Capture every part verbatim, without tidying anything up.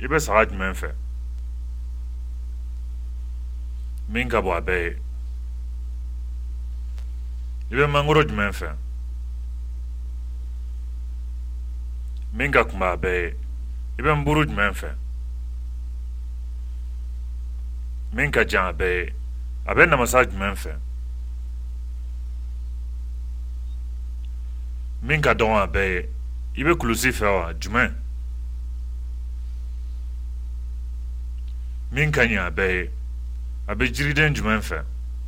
I bɛ saga jumɛn fɛ? Min ka bon a bɛɛ ye. I bɛ mangoro jumɛn fɛ? Min ka kunba a bɛɛ ye. I bɛ nburu jumɛn fɛ? Min ka jan a bɛɛ ye. A bɛ namasa jumɛn fɛ? Min ka dɔgɔn a bɛɛ ye. I bɛ kulusi fɛ wa? Jumɛn? Min ka ɲi a bɛɛ ye. A bɛ jiriden jumɛn fɛ?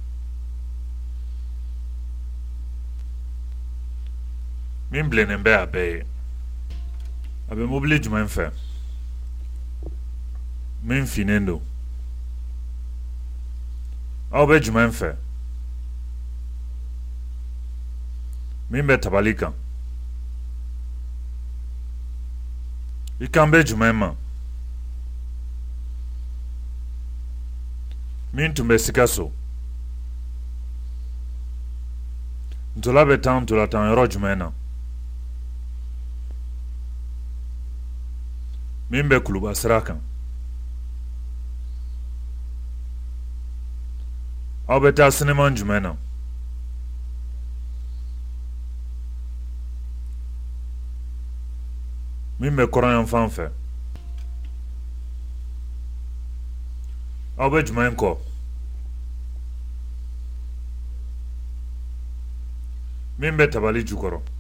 Min bilennen bɛ a bɛɛ ye. A bɛ mobili jumɛn fɛ? Min finnen don. Aw bɛ jumɛn fɛ? Min bɛ tabali kan. I kan bɛ jumɛn ma? Min tun bɛ Sikaso. Ntola bɛ taa ntolantan yɔrɔ jumɛn na? Min bɛ Kuluba sira kan. Aw bɛ taa sinima jumɛn na? Min bɛ kɔrɔnyanfan fɛ. Aw bɛ jumɛn kɔ? Min bɛ tabali jukɔrɔ.